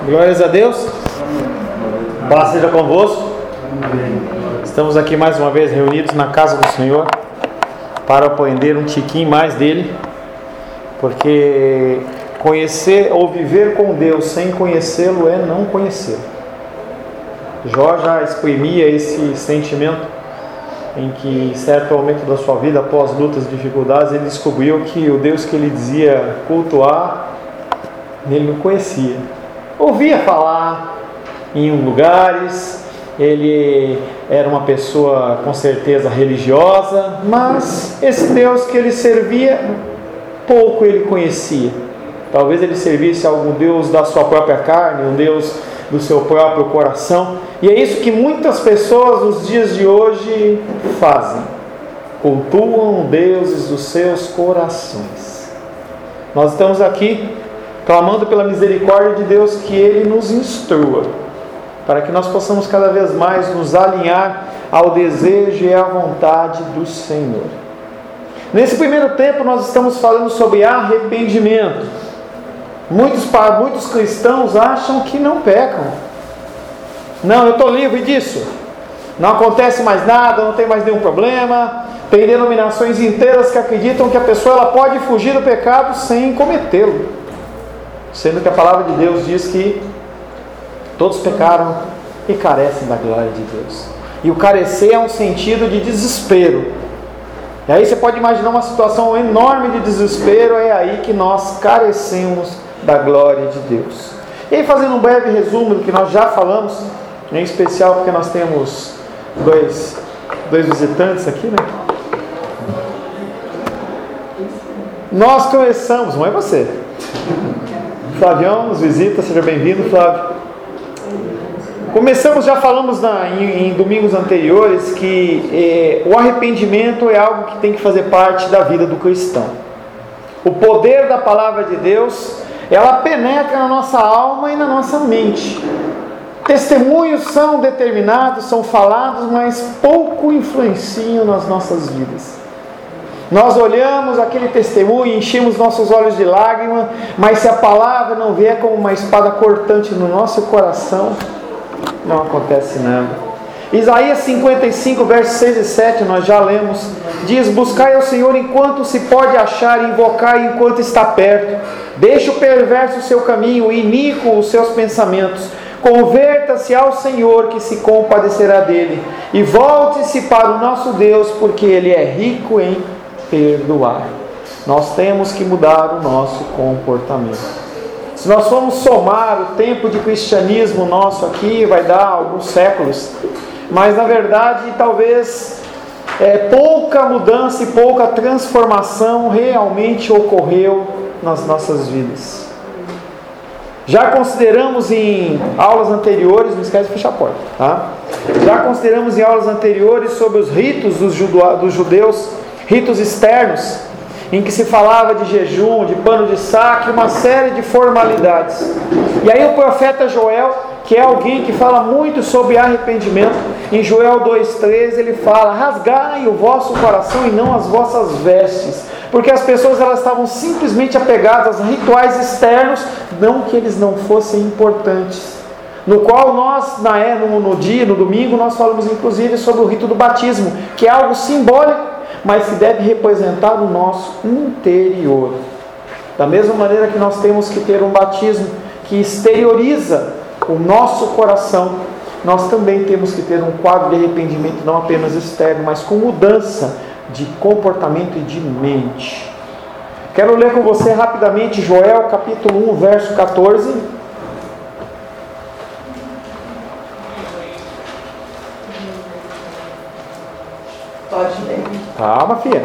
Glórias a Deus. Paz seja convosco. Estamos aqui mais uma vez reunidos na casa do Senhor para aprender um tiquinho mais dele, porque conhecer ou viver com Deus sem conhecê-lo é não conhecê-lo. Jó já exprimia esse sentimento em que, em certo momento da sua vida, após lutas e dificuldades, ele descobriu que o Deus que ele dizia cultuar, ele não conhecia. Ouvia falar em lugares, ele era uma pessoa com certeza religiosa, mas esse Deus que ele servia, pouco ele conhecia. Talvez ele servisse a algum Deus da sua própria carne, um Deus do seu próprio coração. E é isso que muitas pessoas nos dias de hoje fazem. Cultuam deuses dos seus corações. Nós estamos aqui clamando pela misericórdia de Deus que Ele nos instrua, para que nós possamos cada vez mais nos alinhar ao desejo e à vontade do Senhor. Nesse primeiro tempo nós estamos falando sobre arrependimento. Muitos cristãos acham que não pecam. Não, eu estou livre disso. Não acontece mais nada, não tem mais nenhum problema. Tem denominações inteiras que acreditam que a pessoa ela pode fugir do pecado sem cometê-lo. Sendo que a palavra de Deus diz que todos pecaram e carecem da glória de Deus. E o carecer é um sentido de desespero. E aí você pode imaginar uma situação enorme de desespero. É aí que nós carecemos da glória de Deus. E aí, fazendo um breve resumo do que nós já falamos, em especial porque nós temos dois visitantes aqui, né? Nós começamos, não é você, Flavião nos visita, seja bem-vindo, Flávio. Já falamos em domingos anteriores que o arrependimento é algo que tem que fazer parte da vida do cristão. O poder da palavra de Deus, ela penetra na nossa alma e na nossa mente. Testemunhos são determinados, são falados, mas pouco influenciam nas nossas vidas. Nós olhamos aquele testemunho e enchemos nossos olhos de lágrima, mas se a palavra não vier como uma espada cortante no nosso coração, não acontece nada. Isaías 55, versos 6 e 7, nós já lemos, diz: buscai ao Senhor enquanto se pode achar, e invocai enquanto está perto. Deixe o perverso o seu caminho, e iníquo os seus pensamentos. Converta-se ao Senhor, que se compadecerá dele, e volte-se para o nosso Deus, porque Ele é rico em perdoar. Nós temos que mudar o nosso comportamento. Se nós formos somar o tempo de cristianismo nosso aqui, vai dar alguns séculos, mas na verdade talvez pouca mudança e pouca transformação realmente ocorreu nas nossas vidas. Já consideramos em aulas anteriores, não esquece de fechar a porta, tá? Já consideramos em aulas anteriores sobre os ritos dos judeus, ritos externos, em que se falava de jejum, de pano de saco, uma série de formalidades. E aí o profeta Joel, que é alguém que fala muito sobre arrependimento, em Joel 2,13 ele fala: rasgai o vosso coração e não as vossas vestes, porque as pessoas elas estavam simplesmente apegadas a rituais externos, não que eles não fossem importantes, no qual nós, no domingo, nós falamos inclusive sobre o rito do batismo, que é algo simbólico, mas que deve representar o nosso interior. Da mesma maneira que nós temos que ter um batismo que exterioriza o nosso coração, nós também temos que ter um quadro de arrependimento não apenas externo, mas com mudança de comportamento e de mente. Quero ler com você rapidamente Joel capítulo 1, verso 14. Pode ler. Calma, filha.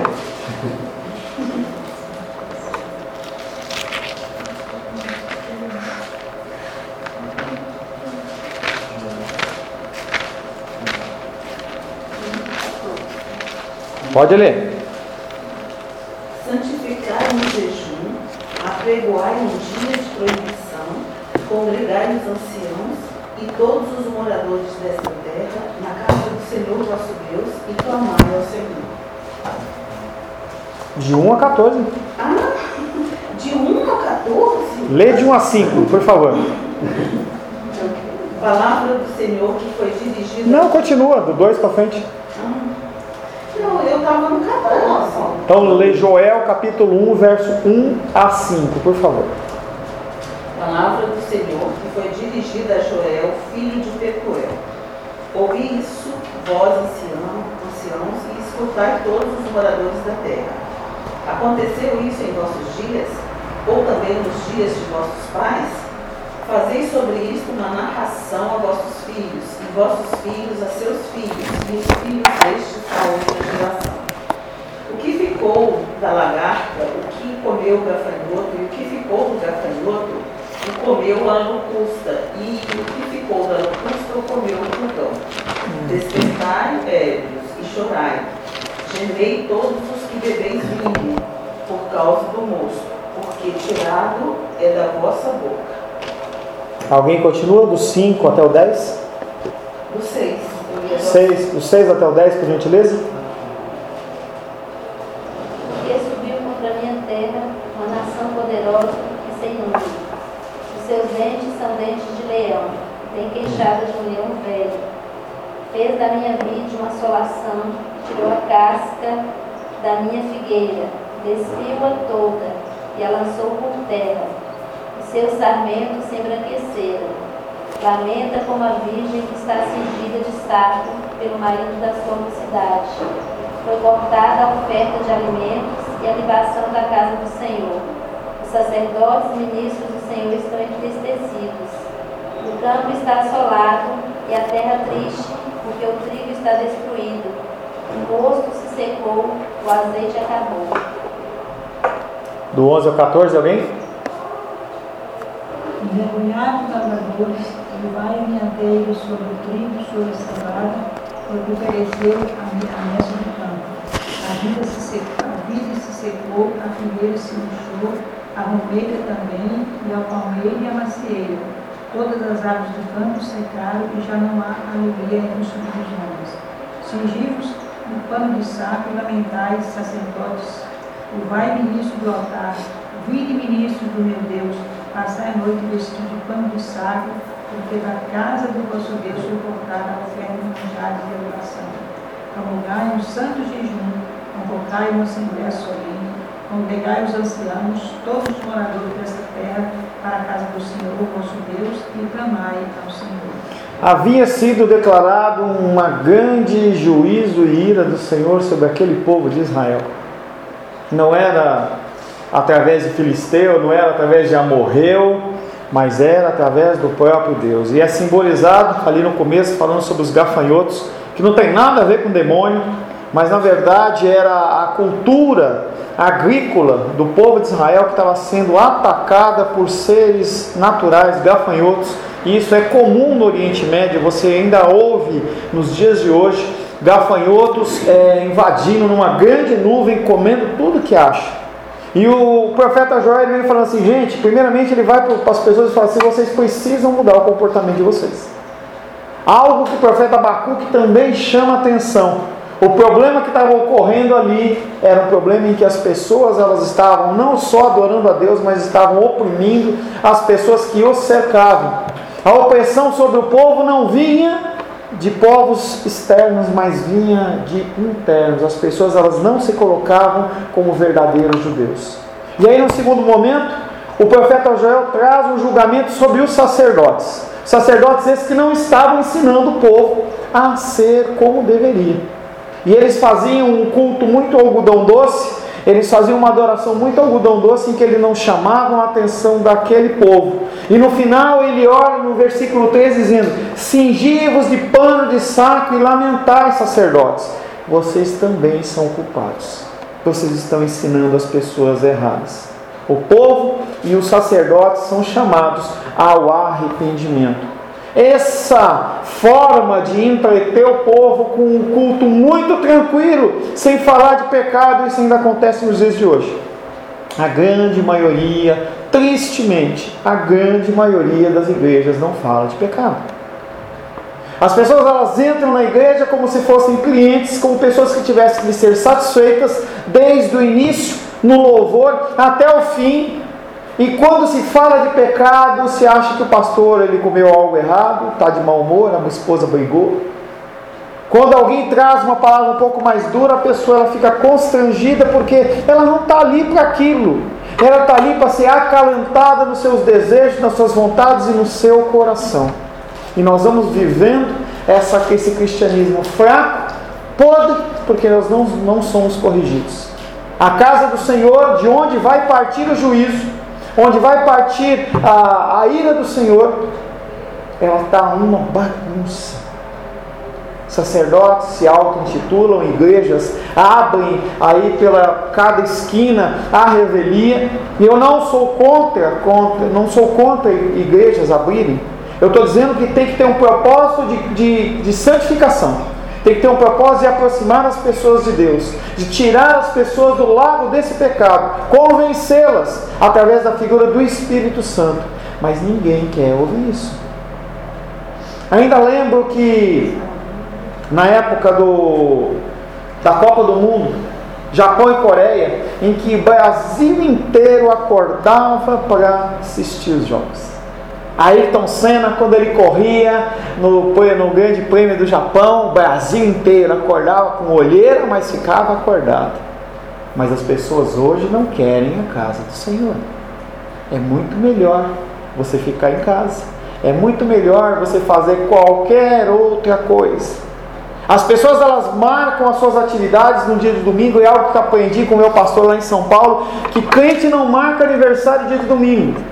Pode ler. Santificai no jejum, apregoai no dia de proibição, congregai os anciãos e todos os moradores desta terra na casa do Senhor vosso Deus, e clamai ao Senhor. De 1 a 14. De 1 a 14? Lê de 1 a 5, por favor. Palavra do Senhor que foi dirigida... Não, continua, do 2 para frente. Não, eu estava no 14. Então, lê Joel capítulo 1, verso 1 a 5, por favor. Palavra do Senhor que foi dirigida a Joel, filho de Petuel. Ouvi isso, vós anciãos, e escutai todos os moradores da terra. Aconteceu isso em vossos dias, ou também nos dias de vossos pais? Fazei sobre isto uma narração a vossos filhos, e vossos filhos a seus filhos, e os filhos destes a outra geração. O que ficou da lagarta, o que comeu o gafanhoto, e o que ficou do gafanhoto, o comeu a locusta, e o que ficou da locusta, o comeu o pulgão. Despertai, ébrios, e chorai. Gemei todos os que bebeis vinho, por causa do mosto, porque tirado é da vossa boca. Alguém continua do 5 até o 10? Do 6. Do 6 até o 10, por gentileza? Porque subiu contra a minha terra uma nação poderosa e sem número. Os seus dentes são dentes de leão, tem queixada de um leão velho. Fez da minha vide uma assolação, tirou a casca da minha figueira, despiu-a toda e a lançou por terra. Os seus sarmentos se embranqueceram. Lamenta como a virgem que está cingida de saco pelo marido da sua mocidade. Foi cortada a oferta de alimentos e a libação da casa do Senhor. Os sacerdotes e ministros do Senhor estão entristecidos. O campo está assolado e a terra triste, porque o trigo está destruído. O mosto se secou, o azeite acabou. Do 11 ao 14, alguém? Envergonhados os lavradores, levaram minhadeiro sobre o trigo, sobre a cevada, porque pereceu a mesa do campo. A vida se secou, a figueira se murchou, a romeira também, e a palmeira e a macieira. Todas as árvores do campo secaram e já não há alegria entre os homens. Cingivos no pano de saco e lamentais, sacerdotes. Vai, ministro do altar, vinde, ministro do meu Deus, passai a noite vestido de pano de saco, porque da casa do vosso Deus foi cortada a oferta de manjares de adoração. Promulgai um santo jejum, convocai uma assembleia solene, congregai os anciãos, todos os moradores desta terra, para a casa do Senhor, vosso Deus, e clamai ao Senhor. Havia sido declarado uma grande juízo e ira do Senhor sobre aquele povo de Israel. Não era através de Filisteu, não era através de Amorreu, mas era através do próprio Deus. E é simbolizado ali no começo, falando sobre os gafanhotos, que não tem nada a ver com demônio, mas na verdade era a cultura agrícola do povo de Israel que estava sendo atacada por seres naturais, gafanhotos. E isso é comum no Oriente Médio, você ainda ouve nos dias de hoje gafanhotos invadindo numa grande nuvem, comendo tudo que acha. E o profeta Joel vem falando assim, gente, primeiramente ele vai para as pessoas e fala assim, vocês precisam mudar o comportamento de vocês. Algo que o profeta Abacuque também chama atenção. O problema que estava ocorrendo ali era um problema em que as pessoas elas estavam não só adorando a Deus, mas estavam oprimindo as pessoas que os cercavam. A opressão sobre o povo não vinha de povos externos, mas vinha de internos. As pessoas elas não se colocavam como verdadeiros judeus. E aí no segundo momento, o profeta Joel traz um julgamento sobre os sacerdotes. Sacerdotes esses que não estavam ensinando o povo a ser como deveria. E eles faziam um culto muito algodão doce, eles faziam uma adoração muito algodão doce em que eles não chamavam a atenção daquele povo. E no final ele ora no versículo 3 dizendo, cingi-vos de pano de saco e lamentai, sacerdotes. Vocês também são culpados. Vocês estão ensinando as pessoas erradas. O povo e os sacerdotes são chamados ao arrependimento. Essa forma de entreter o povo com um culto muito tranquilo, sem falar de pecado, isso ainda acontece nos dias de hoje. A grande maioria, tristemente, a grande maioria das igrejas não fala de pecado. As pessoas elas entram na igreja como se fossem clientes, como pessoas que tivessem de ser satisfeitas desde o início, no louvor, até o fim, E quando se fala de pecado, se acha que o pastor ele comeu algo errado, está de mau humor, a esposa brigou. Quando alguém traz uma palavra um pouco mais dura, a pessoa ela fica constrangida porque ela não está ali para aquilo. Ela está ali para ser acalentada nos seus desejos, nas suas vontades e no seu coração. E nós vamos vivendo esse cristianismo fraco, podre, porque nós não somos corrigidos. A casa do Senhor, de onde vai partir o juízo, onde vai partir a ira do Senhor, ela está uma bagunça. Sacerdotes se auto-intitulam, igrejas abrem aí pela cada esquina a revelia. E eu não sou contra igrejas abrirem. Eu estou dizendo que tem que ter um propósito de santificação. Tem que ter um propósito de aproximar as pessoas de Deus, de tirar as pessoas do lago desse pecado, convencê-las através da figura do Espírito Santo. Mas ninguém quer ouvir isso. Ainda lembro que na época da Copa do Mundo, Japão e Coreia, em que o Brasil inteiro acordava para assistir os jogos. Ayrton Senna, quando ele corria no Grande Prêmio do Japão, o Brasil inteiro acordava com olheira, mas ficava acordado. Mas as pessoas hoje não querem a casa do Senhor. É muito melhor você ficar em casa. É muito melhor você fazer qualquer outra coisa. As pessoas elas marcam as suas atividades no dia de domingo. É algo que eu aprendi com o meu pastor lá em São Paulo, que crente não marca aniversário dia de domingo.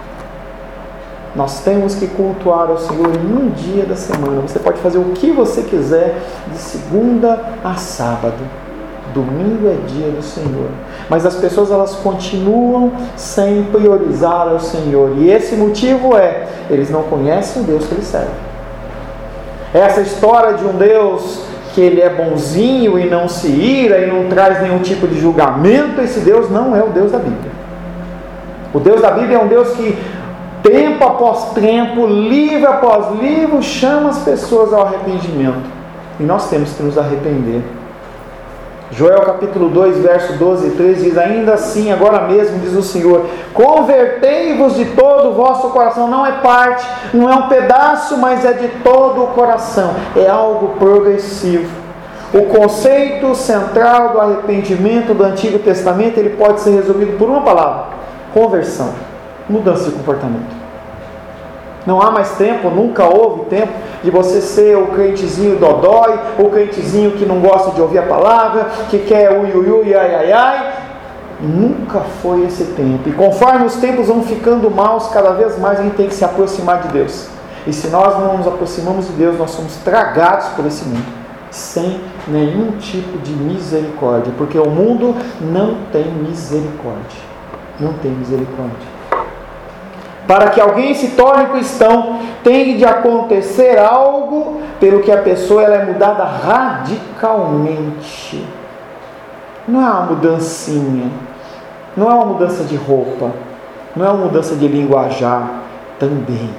Nós temos que cultuar ao Senhor em um dia da semana. Você pode fazer o que você quiser de segunda a sábado. Domingo é dia do Senhor. Mas as pessoas elas continuam sem priorizar ao Senhor. E esse motivo é, eles não conhecem o Deus que eles servem. Essa história de um Deus que ele é bonzinho e não se ira e não traz nenhum tipo de julgamento, esse Deus não é o Deus da Bíblia. O Deus da Bíblia é um Deus que tempo após tempo, livro após livro, chama as pessoas ao arrependimento. E nós temos que nos arrepender. Joel capítulo 2, verso 12 e 13 diz: ainda assim, agora mesmo, diz o Senhor, convertei-vos de todo o vosso coração. Não é parte, não é um pedaço, mas é de todo o coração. É algo progressivo. O conceito central do arrependimento do Antigo Testamento, ele pode ser resumido por uma palavra: conversão, mudança de comportamento. Não há mais tempo, nunca houve tempo de você ser o crentezinho dodói, o crentezinho que não gosta de ouvir a palavra, que quer ui, ai, ai, ai. Nunca foi esse tempo. E conforme os tempos vão ficando maus, cada vez mais a gente tem que se aproximar de Deus. E se nós não nos aproximamos de Deus, nós somos tragados por esse mundo, sem nenhum tipo de misericórdia. Porque o mundo não tem misericórdia. Não tem misericórdia. Para que alguém se torne cristão, tem de acontecer algo pelo que a pessoa ela é mudada radicalmente. Não é uma mudancinha, não é uma mudança de roupa, não é uma mudança de linguajar também.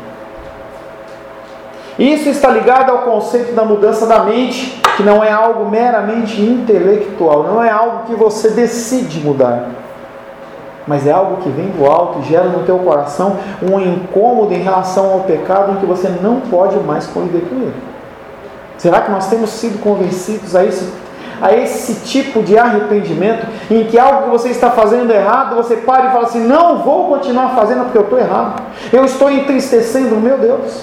Isso está ligado ao conceito da mudança da mente, que não é algo meramente intelectual, não é algo que você decide mudar. Mas é algo que vem do alto e gera no teu coração um incômodo em relação ao pecado em que você não pode mais conviver com ele. Será que nós temos sido convencidos a esse tipo de arrependimento em que algo que você está fazendo errado, você para e fala assim: não vou continuar fazendo porque eu estou errado. Eu estou entristecendo o meu Deus.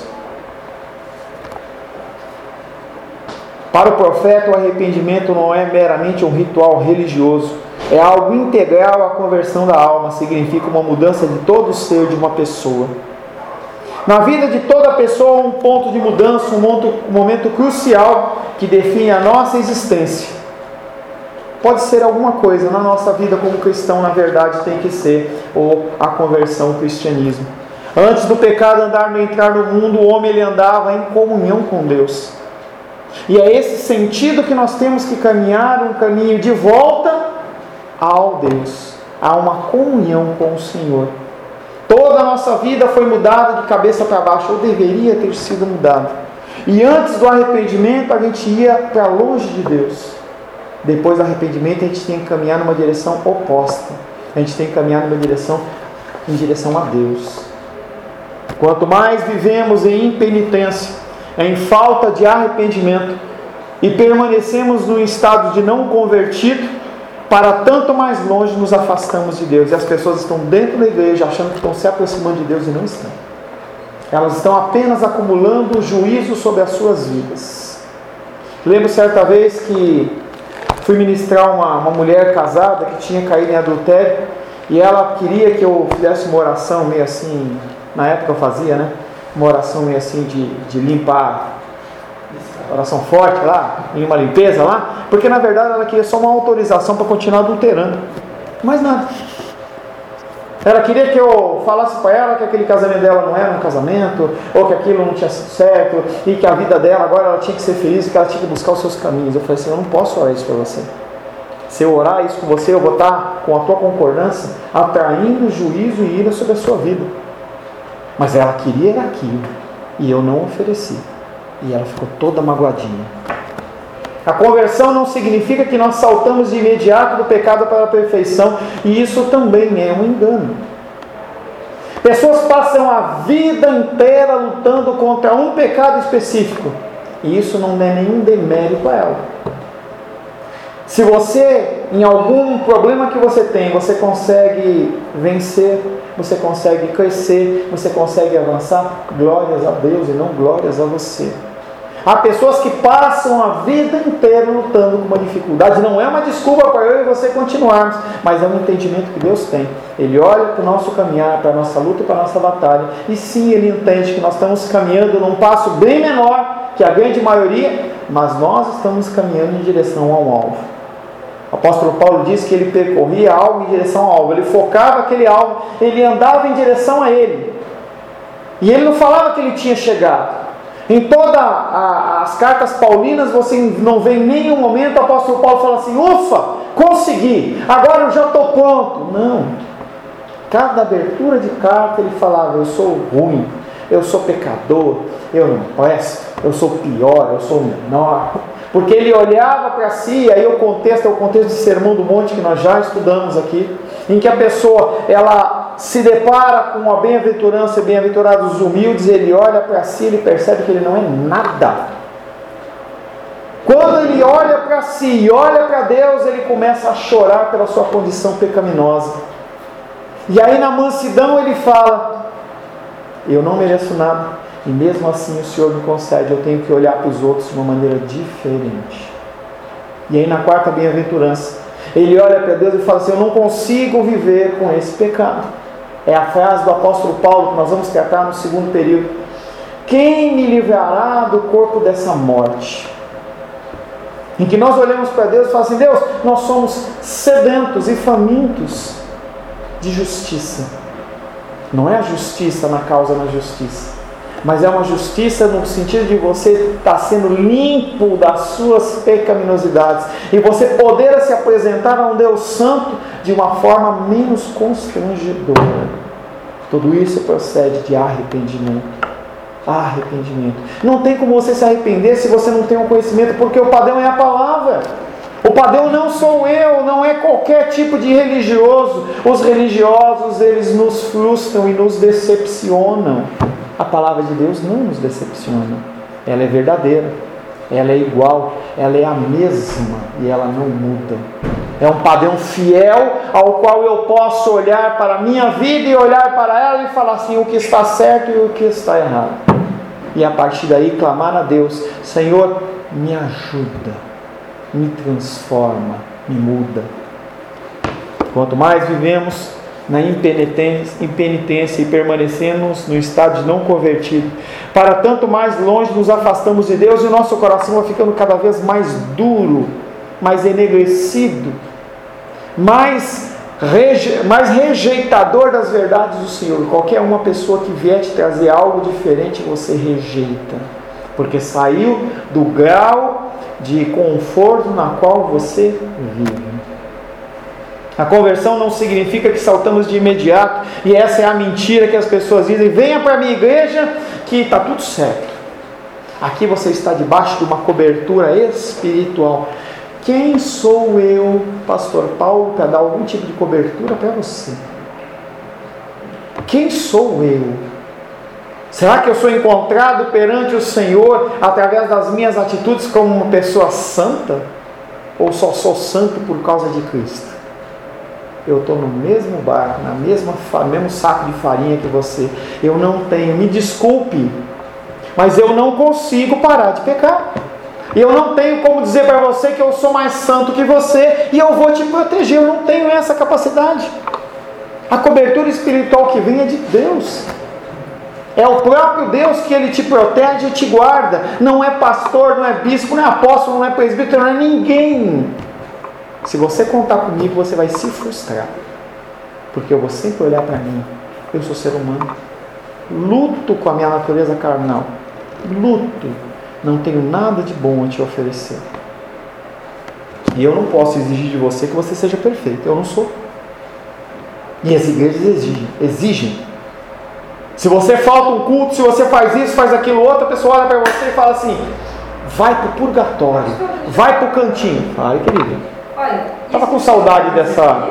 Para o profeta, o arrependimento não é meramente um ritual religioso. É algo integral à conversão da alma, significa uma mudança de todo o ser de uma pessoa. Na vida de toda pessoa, um ponto de mudança, um momento crucial que define a nossa existência. Pode ser alguma coisa na nossa vida como cristão, na verdade tem que ser a conversão, o cristianismo. Antes do pecado entrar no mundo, o homem ele andava em comunhão com Deus. E é esse sentido que nós temos que caminhar, um caminho de volta ao Deus, a uma comunhão com o Senhor. Toda a nossa vida foi mudada de cabeça para baixo, ou deveria ter sido mudada. E antes do arrependimento a gente ia para longe de Deus. Depois do arrependimento a gente tem que caminhar numa direção oposta. A gente tem que caminhar numa direção em direção a Deus. Quanto mais vivemos em impenitência, em falta de arrependimento, e permanecemos no estado de não convertido, para tanto mais longe nos afastamos de Deus. E as pessoas estão dentro da igreja achando que estão se aproximando de Deus e não estão. Elas estão apenas acumulando juízo sobre as suas vidas. Lembro certa vez que fui ministrar uma mulher casada que tinha caído em adultério, e ela queria que eu fizesse uma oração meio assim, na época eu fazia, né? Uma oração meio assim de limpar, oração forte lá, em uma limpeza lá, porque na verdade ela queria só uma autorização para continuar adulterando, mais nada. Ela queria que eu falasse para ela que aquele casamento dela não era um casamento, ou que aquilo não tinha sido certo, e que a vida dela agora ela tinha que ser feliz, e que ela tinha que buscar os seus caminhos. Eu falei assim: eu não posso orar isso para você. Se eu orar isso com você, eu vou estar com a tua concordância atraindo juízo e ira sobre a sua vida. Mas ela queria aquilo, e eu não ofereci. E ela ficou toda magoadinha. A conversão não significa que nós saltamos de imediato do pecado para a perfeição, e isso também é um engano. Pessoas passam a vida inteira lutando contra um pecado específico, e isso não é nenhum demérito a ela. Se você, em algum problema que você tem, você consegue vencer, você consegue crescer, você consegue avançar, glórias a Deus e não glórias a você. Há pessoas que passam a vida inteira lutando com uma dificuldade. Não é uma desculpa para eu e você continuarmos, mas é um entendimento que Deus tem. Ele olha para o nosso caminhar, para a nossa luta e para a nossa batalha, e sim, Ele entende que nós estamos caminhando num passo bem menor que a grande maioria, mas nós estamos caminhando em direção ao alvo. O apóstolo Paulo diz que ele percorria algo em direção ao alvo, ele focava aquele alvo, ele andava em direção a ele, e ele não falava que ele tinha chegado. Em todas as cartas paulinas você não vê em nenhum momento o apóstolo Paulo falar assim: ufa, consegui, agora eu já estou pronto. Não. Cada abertura de carta ele falava: eu sou ruim, eu sou pecador, eu não presto, eu sou pior, eu sou menor. Porque ele olhava para si, aí o contexto é o contexto de Sermão do Monte que nós já estudamos aqui, em que a pessoa ela se depara com a bem-aventurança, bem-aventurados os humildes, ele olha para si, ele percebe que ele não é nada. Quando ele olha para si e olha para Deus, ele começa a chorar pela sua condição pecaminosa. E aí na mansidão ele fala: eu não mereço nada, e mesmo assim o Senhor me concede, eu tenho que olhar para os outros de uma maneira diferente. E aí na quarta bem-aventurança, ele olha para Deus e fala assim: eu não consigo viver com esse pecado. É a frase do apóstolo Paulo que nós vamos tratar no segundo período. Quem me livrará do corpo dessa morte? Em que nós olhamos para Deus e falamos assim: Deus, nós somos sedentos e famintos de justiça. Não é a justiça na causa da justiça, mas é uma justiça no sentido de você estar sendo limpo das suas pecaminosidades e você poder se apresentar a um Deus Santo de uma forma menos constrangedora. Tudo isso procede de arrependimento. Arrependimento. Não tem como você se arrepender se você não tem um conhecimento, porque o padrão é a palavra. O padrão não sou eu, não é qualquer tipo de religioso. Os religiosos, eles nos frustram e nos decepcionam. A palavra de Deus não nos decepciona. Ela é verdadeira, ela é igual, ela é a mesma e ela não muda. É um padrão fiel ao qual eu posso olhar para a minha vida e olhar para ela e falar assim: o que está certo e o que está errado. E a partir daí clamar a Deus: Senhor, me ajuda, me transforma, me muda. Quanto mais vivemos na impenitência e permanecemos no estado de não convertido, para tanto mais longe nos afastamos de Deus e o nosso coração vai ficando cada vez mais duro, mais enegrecido, mais rejeitador das verdades do Senhor. Qualquer uma pessoa que vier te trazer algo diferente, você rejeita, porque saiu do grau de conforto na qual você vive. A conversão não significa que saltamos de imediato, e essa é a mentira que as pessoas dizem: venha para a minha igreja que está tudo certo. Aqui você está debaixo de uma cobertura espiritual. Quem sou eu, pastor Paulo, para dar algum tipo de cobertura para você? quem sou eu? Será que eu sou encontrado perante o Senhor através das minhas atitudes como uma pessoa santa? Ou só sou santo por causa de Cristo? Eu estou no mesmo barco, no mesmo saco de farinha que você. Eu não tenho, me desculpe, mas eu não consigo parar de pecar. Eu não tenho como dizer para você que eu sou mais santo que você e eu vou te proteger. Eu não tenho essa capacidade. A cobertura espiritual que vem é de Deus. É o próprio Deus que Ele te protege e te guarda. Não é pastor, não é bispo, não é apóstolo, não é presbítero, não é ninguém. Se você contar comigo, você vai se frustrar. Porque eu vou sempre olhar para mim. Eu sou ser humano. Luto com a minha natureza carnal. Luto. Não tenho nada de bom a te oferecer. E eu não posso exigir de você que você seja perfeito. Eu não sou. E as igrejas exigem. Se você falta um culto, se você faz isso, faz aquilo outro, a pessoa olha para você e fala assim: vai para o purgatório, vai para o cantinho. Ai, querido, estava com saudade dessa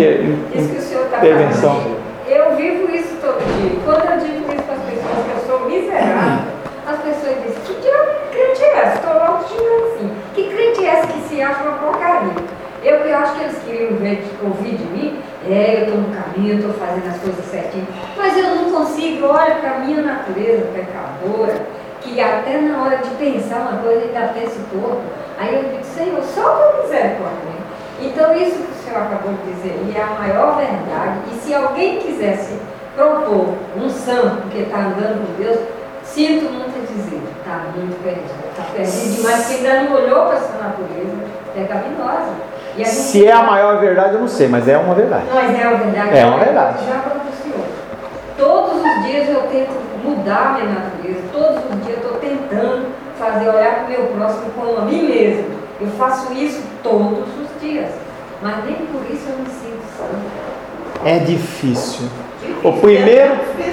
intervenção. Eu vivo isso todo dia. Quando eu digo isso para as pessoas que eu sou miserável, as pessoas dizem: que diabo de crente é essa? Estou logo xingando assim. Que crente é essa que se acha uma porcaria? Eu acho que eles queriam ouvir de mim. Eu estou no caminho, eu estou fazendo as coisas certinho, mas eu não consigo. Olha para a minha natureza pecadora, que até na hora de pensar uma coisa ainda penso pouco. Aí eu digo: Senhor, só por misericórdia. Então isso que o Senhor acabou de dizer é a maior verdade. E se alguém quisesse propor um santo porque está andando com Deus, sinto muito a dizer, está muito perdido, está perdido demais, porque ainda não olhou para essa natureza pecaminosa. Se é a maior verdade, eu não sei, mas é uma verdade. Mas é uma verdade. É uma verdade. Já para o Senhor. Todos os dias eu tento mudar a minha natureza. Todos os dias eu estou tentando olhar para o meu próximo como a mim mesmo. Eu faço isso todos os dias. Mas nem por isso eu me sinto santo. É difícil. O primeiro.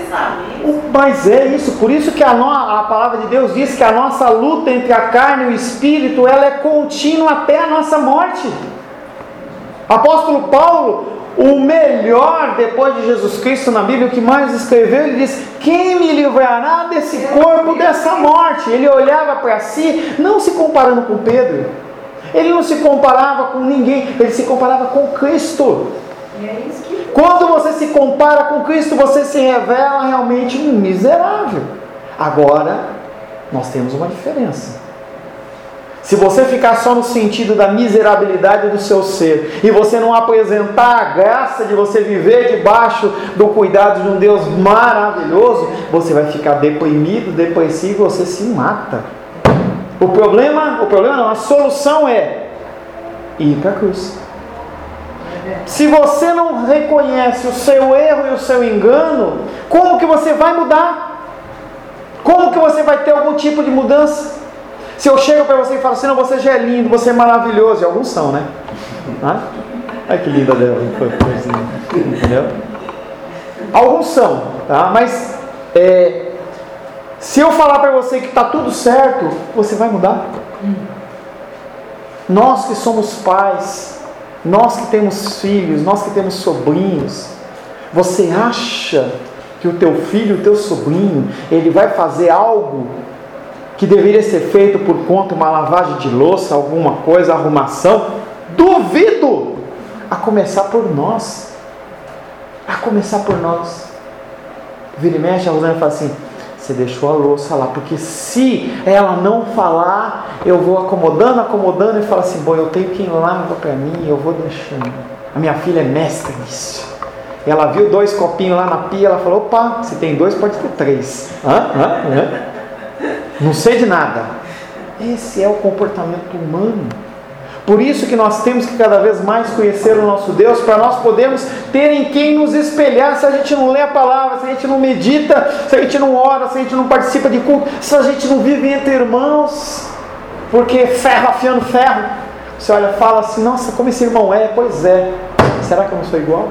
Mas é isso. Por isso que a palavra de Deus diz que a nossa luta entre a carne e o espírito, ela é contínua até a nossa morte. Apóstolo Paulo, o melhor depois de Jesus Cristo na Bíblia, o que mais escreveu, ele diz: quem me livrará desse corpo, dessa morte? Ele olhava para si, não se comparando com Pedro, ele não se comparava com ninguém, ele se comparava com Cristo. Quando você se compara com Cristo, você se revela realmente um miserável. Agora, nós temos uma diferença. Se você ficar só no sentido da miserabilidade do seu ser e você não apresentar a graça de você viver debaixo do cuidado de um Deus maravilhoso, você vai ficar deprimido, depressivo, você se mata. O problema não, a solução é ir para a cruz. Se você não reconhece o seu erro e o seu engano, como que você vai mudar? Como que você vai ter algum tipo de mudança? Se eu chego para você e falo assim: não, você já é lindo, você é maravilhoso, e alguns são, né? Olha que linda dela, entendeu? Alguns são, tá? Mas se eu falar para você que está tudo certo, você vai mudar? Nós que somos pais, nós que temos filhos, nós que temos sobrinhos, você acha que o teu filho, o teu sobrinho, ele vai fazer algo que deveria ser feito por conta, uma lavagem de louça, alguma coisa, arrumação? Duvido! A começar por nós. A começar por nós. Vira e mexe, a Rosana fala assim: você deixou a louça lá, porque se ela não falar, eu vou acomodando e falo assim: bom, eu tenho quem lava para mim, eu vou deixando. A minha filha é mestra nisso. Ela viu 2 copinhos lá na pia, ela falou: opa, se tem 2 pode ter 3. Não sei de nada. Esse é o comportamento humano. Por isso que nós temos que cada vez mais conhecer o nosso Deus, para nós podermos ter em quem nos espelhar. Se a gente não lê a palavra, se a gente não medita, se a gente não ora, se a gente não participa de culto, se a gente não vive entre irmãos, porque ferro afiando ferro. Você olha e fala assim: nossa, como esse irmão é. Pois é, será que eu não sou igual?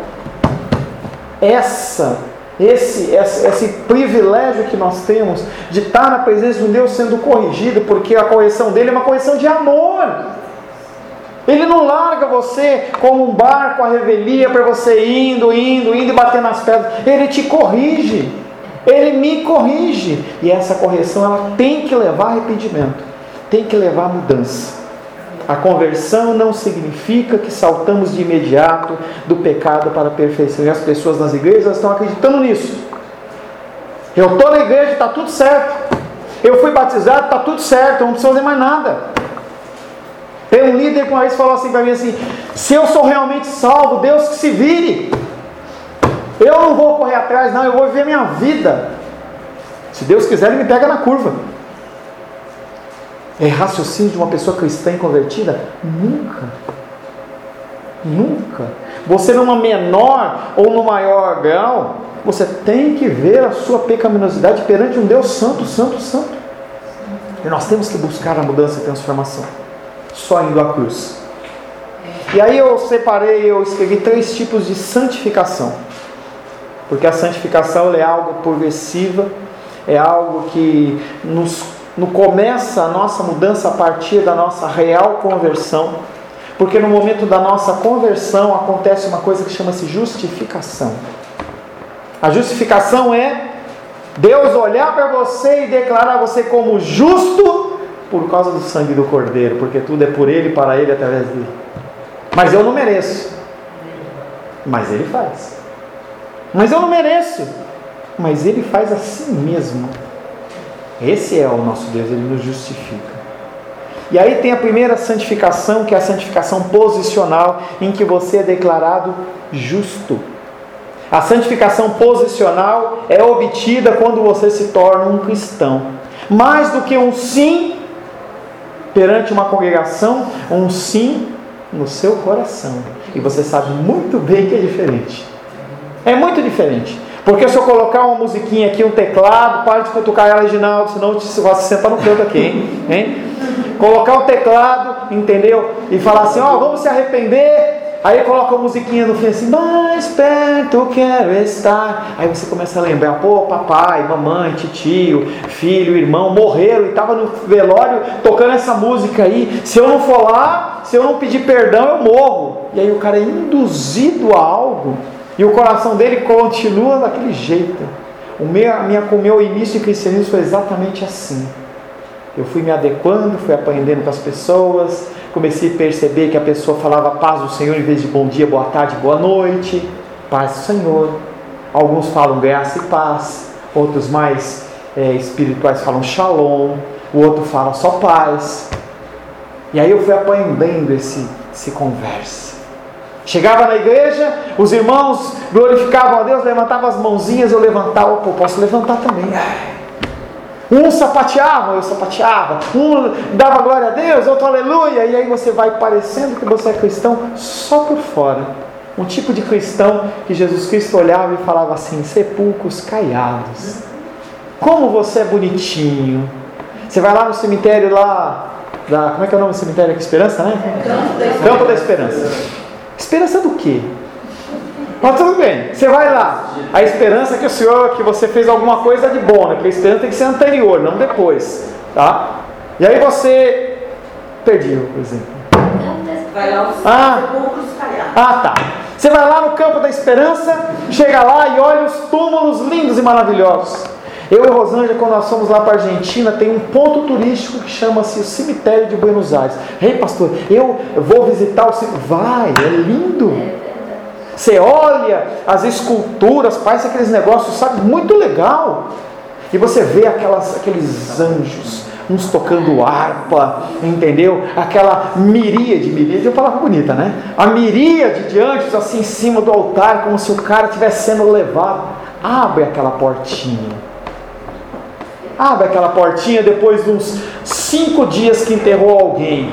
Esse privilégio que nós temos de estar na presença de um Deus sendo corrigido, porque a correção dele é uma correção de amor. Ele não larga você como um barco à revelia para você indo e bater nas pedras. Ele te corrige. Ele me corrige. E essa correção ela tem que levar arrependimento. Tem que levar mudança. A conversão não significa que saltamos de imediato do pecado para a perfeição. E as pessoas nas igrejas estão acreditando nisso. Eu estou na igreja, está tudo certo. Eu fui batizado, está tudo certo. Eu não preciso fazer mais nada. Tem um líder que uma vez falou assim para mim assim: se eu sou realmente salvo, Deus que se vire. Eu não vou correr atrás, não. Eu vou viver minha vida. Se Deus quiser, Ele me pega na curva. É raciocínio de uma pessoa cristã e convertida? Nunca. Nunca. Você numa menor ou no maior grau, você tem que ver a sua pecaminosidade perante um Deus santo, santo, santo. E nós temos que buscar a mudança e transformação. Só indo à cruz. E aí eu escrevi 3 tipos de santificação. Porque a santificação é algo progressiva, é algo que começa a nossa mudança a partir da nossa real conversão. Porque no momento da nossa conversão acontece uma coisa que chama-se justificação. A justificação é Deus olhar para você e declarar você como justo por causa do sangue do Cordeiro, porque tudo é por Ele, para Ele, através dEle. Mas eu não mereço. Mas Ele faz. Mas eu não mereço. Mas Ele faz assim mesmo. Esse é o nosso Deus, Ele nos justifica. E aí tem a primeira santificação, que é a santificação posicional, em que você é declarado justo. A santificação posicional é obtida quando você se torna um cristão. Mais do que um sim perante uma congregação, um sim no seu coração. E você sabe muito bem que é diferente. É muito diferente. Porque se eu colocar uma musiquinha aqui, um teclado, para de cutucar ela, Reginaldo, senão você vai se sentar no canto aqui, hein? Colocar um teclado, entendeu? E falar assim, vamos se arrepender. Aí coloca a musiquinha no fim assim, mais perto quero estar. Aí você começa a lembrar, papai, mamãe, tio, filho, irmão morreram e estava no velório tocando essa música aí. Se eu não for lá, se eu não pedir perdão, eu morro. E aí o cara é induzido a algo e o coração dele continua daquele jeito. O meu início de cristianismo foi exatamente assim. Eu fui me adequando, fui aprendendo com as pessoas, comecei a perceber que a pessoa falava paz do Senhor em vez de bom dia, boa tarde, boa noite, paz do Senhor. Alguns falam graça e paz, outros mais espirituais falam shalom, o outro fala só paz. E aí eu fui aprendendo esse conversa. Chegava na igreja, os irmãos glorificavam a Deus, levantavam as mãozinhas, eu levantava, posso levantar também. Um sapateava, eu sapateava. Um dava glória a Deus, outro aleluia. E aí você vai parecendo que você é cristão só por fora. Um tipo de cristão que Jesus Cristo olhava e falava assim, sepulcros caiados. Como você é bonitinho. Você vai lá no cemitério como é que é o nome do cemitério aqui? Esperança, né? Campo da Esperança. Esperança do quê? Mas tudo bem, você vai lá. A esperança é que você fez alguma coisa de bom, né? Porque a esperança tem que ser anterior, não depois, tá? E aí você perdeu, por exemplo. Vai lá os sepulcros caiados. Tá. Você vai lá no Campo da Esperança, chega lá e olha os túmulos lindos e maravilhosos. Eu e Rosângela, quando nós fomos lá para a Argentina, tem um ponto turístico que chama-se o Cemitério de Buenos Aires. Ei, pastor, eu vou visitar o cemitério. Vai, é lindo. Você olha as esculturas, parece aqueles negócios, sabe, muito legal. E você vê aqueles anjos, uns tocando harpa, entendeu? Aquela miríade é uma palavra bonita, né? A miríade de anjos assim em cima do altar, como se o cara estivesse sendo levado. Abre aquela portinha. Abre aquela portinha depois de uns 5 dias que enterrou alguém.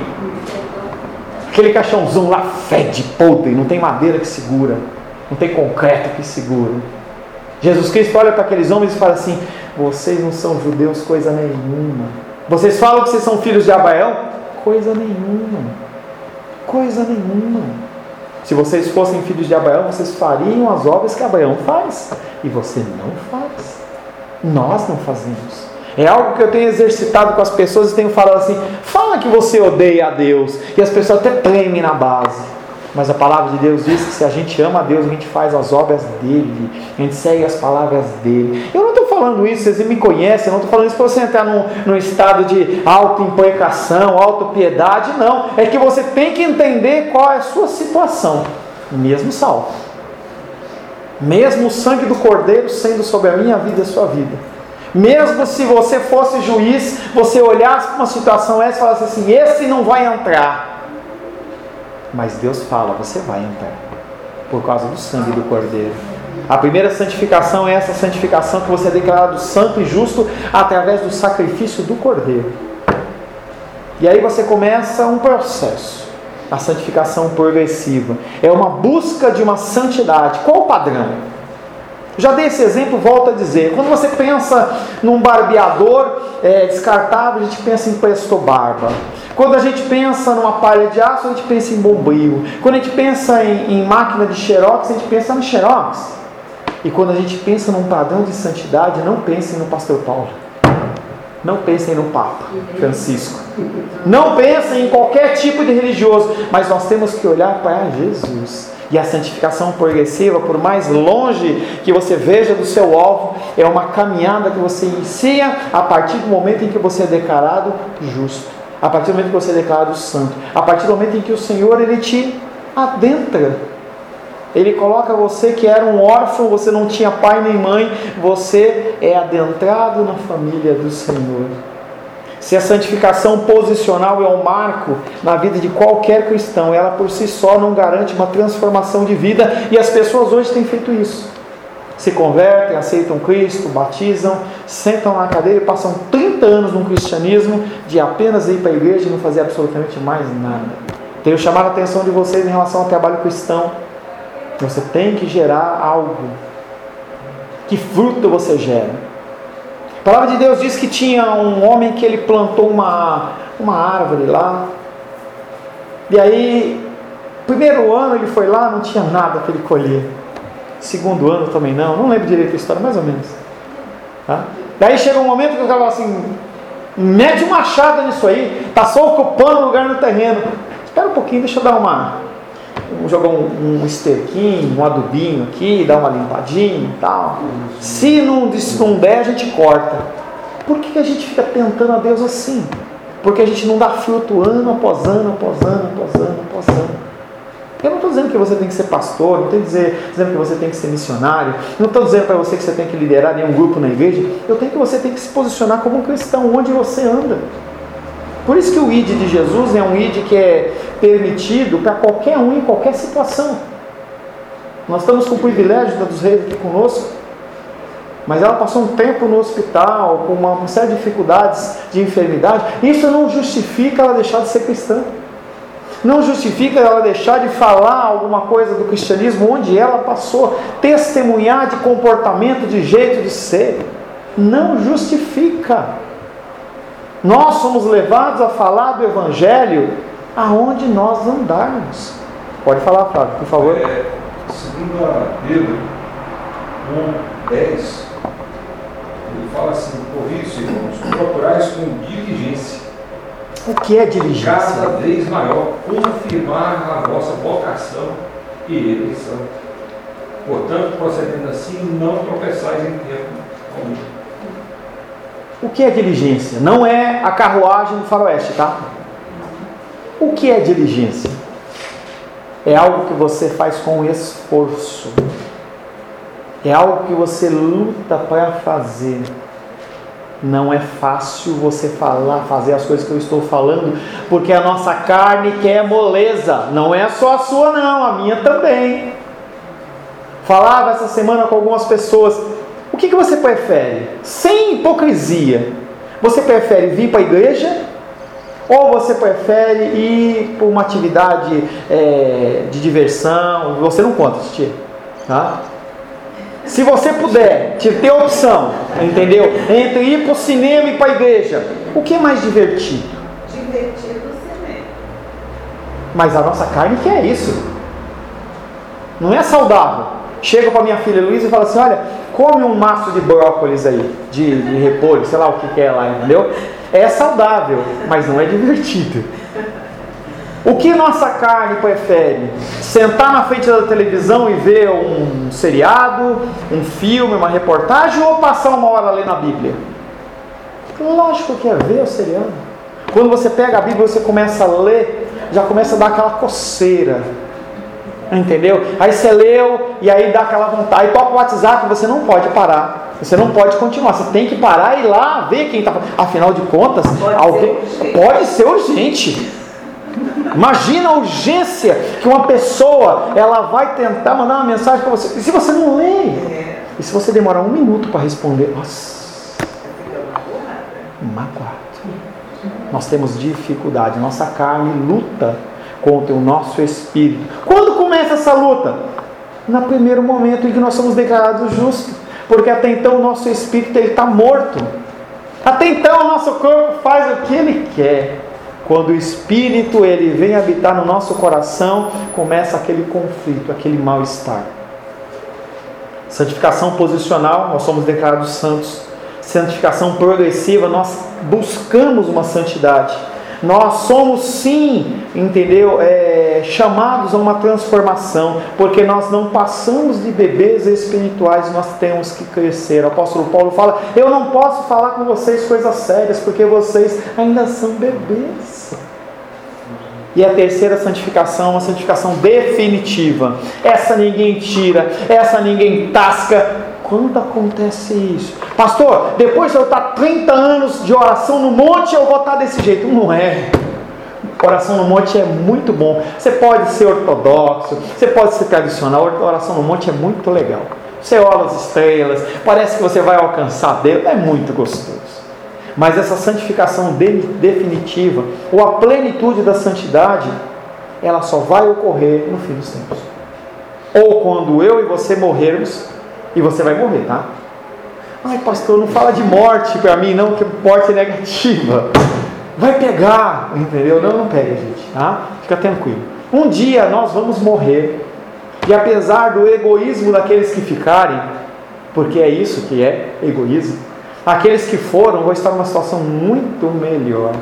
Aquele caixãozão lá fede, podre, não tem madeira que segura, não tem concreto que segura. Jesus Cristo olha para aqueles homens e fala assim, vocês não são judeus coisa nenhuma. Vocês falam que vocês são filhos de Abraão? Coisa nenhuma. Coisa nenhuma. Se vocês fossem filhos de Abraão, vocês fariam as obras que Abraão faz. E você não faz. Nós não fazemos. É algo que eu tenho exercitado com as pessoas e tenho falado assim: fala que você odeia a Deus. E as pessoas até tremem na base. Mas a palavra de Deus diz que se a gente ama a Deus, a gente faz as obras dele, a gente segue as palavras dele. Eu não estou falando isso, vocês me conhecem, eu não estou falando isso para você entrar num estado de auto-imprecação, auto-piedade, não. É que você tem que entender qual é a sua situação, mesmo salvo. Mesmo o sangue do Cordeiro sendo sobre a minha vida e a sua vida. Mesmo se você fosse juiz, você olhasse para uma situação essa e falasse assim: esse não vai entrar. Mas Deus fala: você vai entrar, por causa do sangue do Cordeiro. A primeira santificação é essa santificação que você é declarado santo e justo através do sacrifício do Cordeiro. E aí você começa um processo, a santificação progressiva. É uma busca de uma santidade. Qual o padrão? Já dei esse exemplo, volto a dizer. Quando você pensa num barbeador descartável, a gente pensa em Presto Barba. Quando a gente pensa numa palha de aço, a gente pensa em Bombril. Quando a gente pensa em máquina de Xerox, a gente pensa no Xerox. E quando a gente pensa num padrão de santidade, não pensem no pastor Paulo. Não pensem no Papa Francisco. Não pensem em qualquer tipo de religioso. Mas nós temos que olhar para Jesus. E a santificação progressiva, por mais longe que você veja do seu alvo, é uma caminhada que você inicia a partir do momento em que você é declarado justo. A partir do momento que você é declarado santo. A partir do momento em que o Senhor, Ele te adentra. Ele coloca você que era um órfão, você não tinha pai nem mãe, você é adentrado na família do Senhor. Se a santificação posicional é um marco na vida de qualquer cristão, ela por si só não garante uma transformação de vida, e as pessoas hoje têm feito isso. Se convertem, aceitam Cristo, batizam, sentam na cadeira e passam 30 anos no cristianismo de apenas ir para a igreja e não fazer absolutamente mais nada. Tenho chamado a atenção de vocês em relação ao trabalho cristão. Você tem que gerar algo. Que fruto você gera? A palavra de Deus diz que tinha um homem que ele plantou uma árvore lá. E aí, primeiro ano ele foi lá, não tinha nada para ele colher. Segundo ano também não lembro direito a história, mais ou menos. Tá? Daí chega um momento que eu falo assim: mete uma machado nisso aí, está só ocupando lugar no terreno. Espera um pouquinho, deixa eu dar jogar um esterquinho, um adubinho aqui, dar uma limpadinha e tal. Se não der, a gente corta. Por que a gente fica tentando a Deus assim? Porque a gente não dá fruto ano após ano, após ano, após ano, após ano. Eu não estou dizendo que você tem que ser pastor, não estou dizendo que você tem que ser missionário, não estou dizendo para você que você tem que liderar nenhum grupo na igreja. Eu tenho que você tem que se posicionar como um cristão, onde você anda. Por isso que o ID de Jesus é um ID que é permitido para qualquer um em qualquer situação. Nós estamos com o privilégio dos reis aqui conosco, mas ela passou um tempo no hospital com uma série de dificuldades de enfermidade. Isso não justifica ela deixar de ser cristã. Não justifica ela deixar de falar alguma coisa do cristianismo onde ela passou, testemunhar de comportamento, de jeito de ser. Não justifica. Nós somos levados a falar do Evangelho aonde nós andarmos. Pode falar, Flávio, por favor. Segundo a Pedro 1:10, ele fala assim: por isso, irmãos, procurais com diligência. O que é diligência? Cada vez maior, confirmar a vossa vocação e eleição. Portanto, procedendo assim, não tropeçais em tempo algum. O que é diligência? Não é a carruagem do faroeste, tá? O que é diligência? É algo que você faz com esforço. É algo que você luta para fazer. Não é fácil você fazer as coisas que eu estou falando, porque a nossa carne quer moleza. Não é só a sua não, a minha também. Falava essa semana com algumas pessoas: o que você prefere? Sem hipocrisia, você prefere vir para a igreja? Ou você prefere ir para uma atividade de diversão? Você não conta, tia, tá? Se você puder ter opção, entendeu? Entre ir para o cinema e para a igreja, o que é mais divertido? Divertido o cinema. Mas a nossa carne quer isso. Não é saudável. Chego para minha filha Luísa e falo assim: olha, come um maço de brócolis aí, de repolho, sei lá o que é lá, entendeu? É saudável, mas não é divertido. O que nossa carne prefere? Sentar na frente da televisão e ver um seriado, um filme, uma reportagem, ou passar uma hora lendo a Bíblia? Lógico que é ver o seriado. Quando você pega a Bíblia e você começa a ler, já começa a dar aquela coceira, entendeu? Aí você leu e aí dá aquela vontade. Aí toca o WhatsApp, você não pode parar, você não pode continuar, você tem que parar e ir lá ver quem está. Afinal de contas, pode ser urgente. Imagina a urgência que uma pessoa ela vai tentar mandar uma mensagem para você. E se você não lê? E se você demorar 1 minuto para responder? Nossa, magoado. Nós temos dificuldade. Nossa carne luta contra o nosso espírito. Quando começa essa luta? No primeiro momento em que nós somos declarados justos. Porque até então o nosso espírito está morto. Até então o nosso corpo faz o que ele quer. Quando o Espírito ele vem habitar no nosso coração, começa aquele conflito, aquele mal-estar. Santificação posicional, nós somos declarados santos. Santificação progressiva, nós buscamos uma santidade. Nós somos sim, entendeu? Chamados a uma transformação, porque nós não passamos de bebês espirituais, nós temos que crescer. O apóstolo Paulo fala: eu não posso falar com vocês coisas sérias, porque vocês ainda são bebês. E a terceira santificação, uma santificação definitiva. Essa ninguém tira, essa ninguém tasca. Quando acontece isso? Pastor, depois de eu estar 30 anos de oração no monte, eu vou estar desse jeito. Não é. Oração no monte é muito bom. Você pode ser ortodoxo, você pode ser tradicional. Oração no monte é muito legal. Você olha as estrelas, parece que você vai alcançar Deus. É muito gostoso. Mas essa santificação definitiva, ou a plenitude da santidade, ela só vai ocorrer no fim dos tempos. Ou quando eu e você morrermos. E você vai morrer, tá? Ai, pastor, não fala de morte para mim, não, que morte é negativa. Vai pegar, entendeu? Não pega, gente, tá? Fica tranquilo. Um dia nós vamos morrer. E apesar do egoísmo daqueles que ficarem, porque é isso que é egoísmo, aqueles que foram vão estar numa situação muito melhor.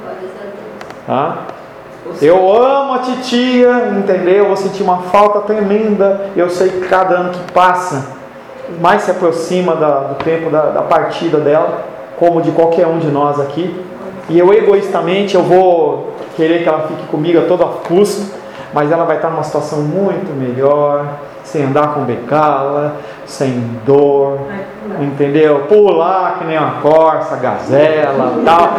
Tá? Eu amo a titia, entendeu? Eu vou sentir uma falta tremenda. Eu sei que cada ano que passa mais se aproxima do tempo da partida dela, como de qualquer um de nós aqui. E eu egoístamente eu vou querer que ela fique comigo a todo custo, mas ela vai estar numa situação muito melhor, sem andar com becala, sem dor, entendeu? Pular que nem uma corça, gazela, tal.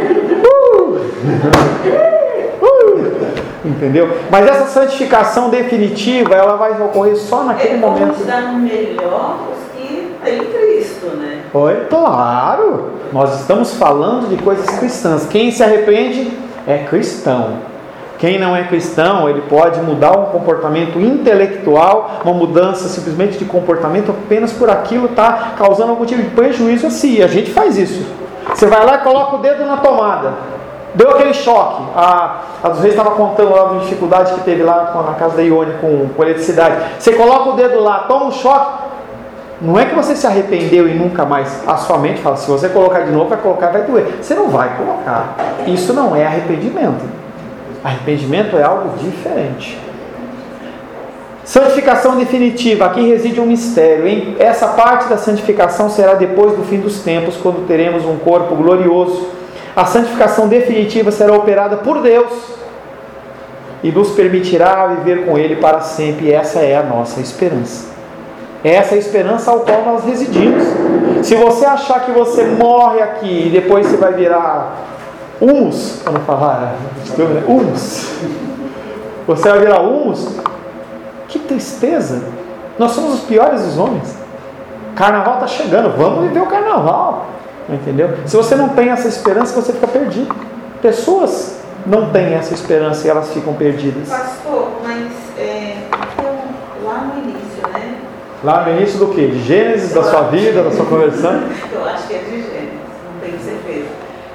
Entendeu? Mas essa santificação definitiva, ela vai ocorrer só naquele momento. Vamos dar melhor os que têm Cristo, né? Oi? Claro! Nós estamos falando de coisas cristãs. Quem se arrepende é cristão. Quem não é cristão, ele pode mudar um comportamento intelectual, uma mudança simplesmente de comportamento apenas por aquilo está causando algum tipo de prejuízo a si. A gente faz isso. Você vai lá e coloca o dedo na tomada. Deu aquele choque. A dos Reis estava contando lá da dificuldade que teve lá na casa da Ione com eletricidade. Você coloca o dedo lá, toma um choque. Não é que você se arrependeu e nunca mais. A sua mente fala: se você colocar de novo, vai colocar, vai doer. Você não vai colocar. Isso não é arrependimento. Arrependimento é algo diferente. Santificação definitiva. Aqui reside um mistério, hein? Essa parte da santificação será depois do fim dos tempos, quando teremos um corpo glorioso. A santificação definitiva será operada por Deus e nos permitirá viver com Ele para sempre. E essa é a nossa esperança. Essa é a esperança ao qual nós residimos. Se você achar que você morre aqui e depois você vai virar humus, para não falar humus, você vai virar humus, que tristeza. Nós somos os piores dos homens. Carnaval está chegando, vamos viver o carnaval. Entendeu? Se você não tem essa esperança, você fica perdido. Pessoas não têm essa esperança e elas ficam perdidas. Pastor, mas então, lá no início, né? Lá no início do quê? De Gênesis, da sua vida, da sua conversão? Eu acho que é de Gênesis, não tem certeza.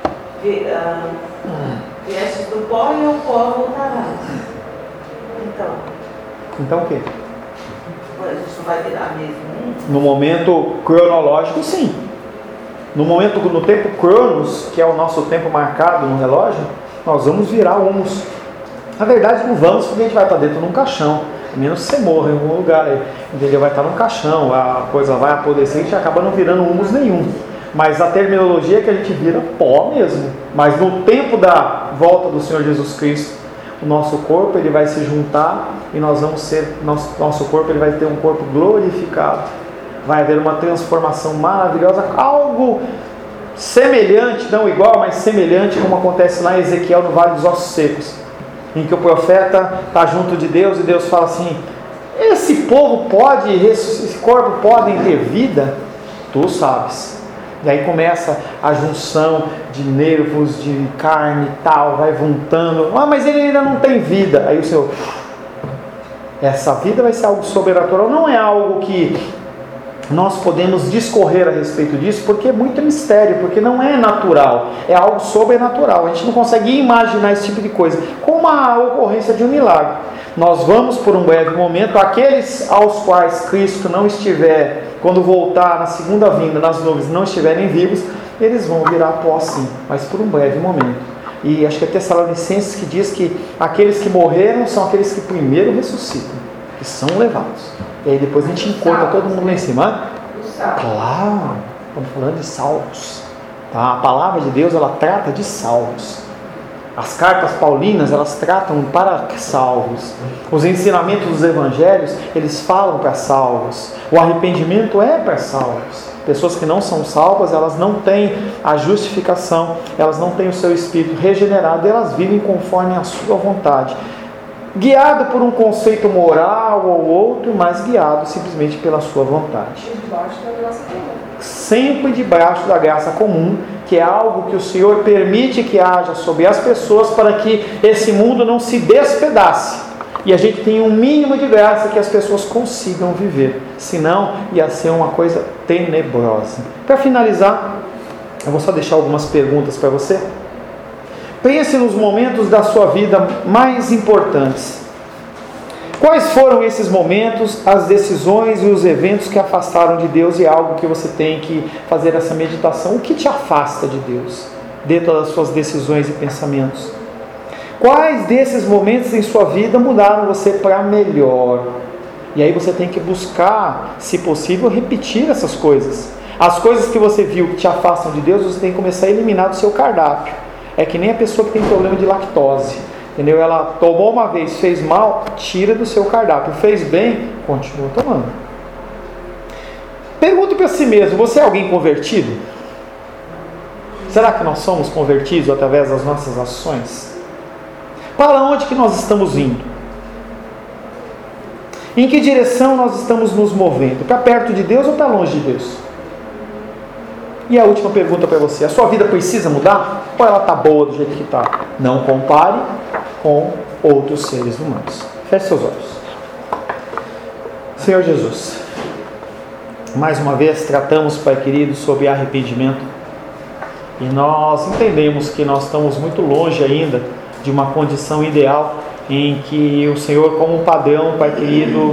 Viestes do pó e ao pó voltarás. Então o quê? A gente não vai virar mesmo. No momento cronológico, sim. No tempo cronos, que é o nosso tempo marcado no relógio, nós vamos virar humus. Na verdade, não vamos, porque a gente vai estar dentro de um caixão. A menos que você morra em algum lugar, entendeu? Vai estar num caixão, a coisa vai apodrecer e a gente acaba não virando humus nenhum. Mas a terminologia é que a gente vira pó mesmo. Mas no tempo da volta do Senhor Jesus Cristo, o nosso corpo ele vai se juntar e nós vamos ser, nosso corpo ele vai ter um corpo glorificado. Vai haver uma transformação maravilhosa, algo semelhante, não igual, mas semelhante, como acontece lá em Ezequiel no Vale dos Ossos Secos, em que o profeta está junto de Deus e Deus fala assim: esse povo pode, esse corpo podem ter vida? Tu sabes. E aí começa a junção de nervos, de carne e tal, vai juntando. Ah, mas ele ainda não tem vida. Aí o Senhor, essa vida vai ser algo sobrenatural. Não é algo que nós podemos discorrer a respeito disso, porque é muito mistério, porque não é natural, é algo sobrenatural. A gente não consegue imaginar esse tipo de coisa, como a ocorrência de um milagre. Nós vamos por um breve momento, aqueles aos quais Cristo não estiver, quando voltar na segunda vinda, nas nuvens, não estiverem vivos, eles vão virar pó sim, mas por um breve momento. E acho que é Tessalonicenses que diz que aqueles que morreram são aqueles que primeiro ressuscitam, que são levados. E aí depois a gente encontra todo mundo lá em cima. Claro, estamos falando de salvos. Tá? A palavra de Deus, ela trata de salvos. As cartas paulinas, elas tratam para salvos. Os ensinamentos dos evangelhos, eles falam para salvos. O arrependimento é para salvos. Pessoas que não são salvas, elas não têm a justificação, elas não têm o seu espírito regenerado, elas vivem conforme a sua vontade. Guiado por um conceito moral ou outro, mas guiado simplesmente pela sua vontade. Sempre debaixo da graça comum, que é algo que o Senhor permite que haja sobre as pessoas para que esse mundo não se despedace. E a gente tem um mínimo de graça que as pessoas consigam viver. Senão, ia ser uma coisa tenebrosa. Para finalizar, eu vou só deixar algumas perguntas para você. Pense nos momentos da sua vida mais importantes. Quais foram esses momentos, as decisões e os eventos que afastaram de Deus, e algo que você tem que fazer essa meditação? O que te afasta de Deus dentro das suas decisões e pensamentos? Quais desses momentos em sua vida mudaram você para melhor? E aí você tem que buscar, se possível, repetir essas coisas. As coisas que você viu que te afastam de Deus, você tem que começar a eliminar do seu cardápio. É que nem a pessoa que tem problema de lactose. Entendeu? Ela tomou uma vez, fez mal, tira do seu cardápio. Fez bem, continua tomando. Pergunte para si mesmo: você é alguém convertido? Será que nós somos convertidos através das nossas ações? Para onde que nós estamos indo? Em que direção nós estamos nos movendo? Para perto de Deus ou para longe de Deus? E a última pergunta para você: a sua vida precisa mudar? Ou ela está boa do jeito que está? Não compare com outros seres humanos. Feche seus olhos. Senhor Jesus, mais uma vez tratamos, Pai querido, sobre arrependimento. E nós entendemos que nós estamos muito longe ainda de uma condição ideal em que o Senhor, como padrão, Pai querido,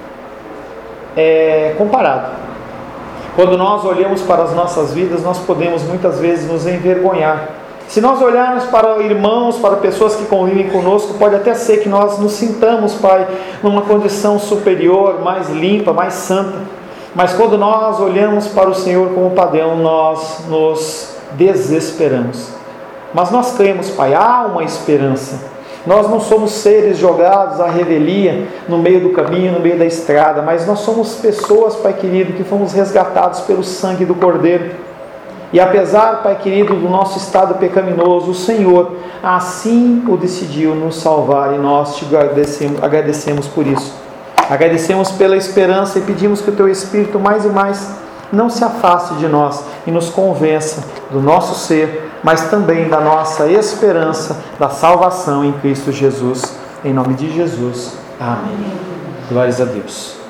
é comparado. Quando nós olhamos para as nossas vidas, nós podemos muitas vezes nos envergonhar. Se nós olharmos para irmãos, para pessoas que convivem conosco, pode até ser que nós nos sintamos, Pai, numa condição superior, mais limpa, mais santa. Mas quando nós olhamos para o Senhor como padrão, nós nos desesperamos. Mas nós cremos, Pai, há uma esperança. Nós não somos seres jogados à revelia no meio do caminho, no meio da estrada, mas nós somos pessoas, Pai querido, que fomos resgatados pelo sangue do Cordeiro. E apesar, Pai querido, do nosso estado pecaminoso, o Senhor assim o decidiu nos salvar, e nós te agradecemos por isso. Agradecemos pela esperança e pedimos que o Teu Espírito mais e mais não se afaste de nós e nos convença do nosso ser, mas também da nossa esperança da salvação em Cristo Jesus. Em nome de Jesus. Amém. Glórias a Deus.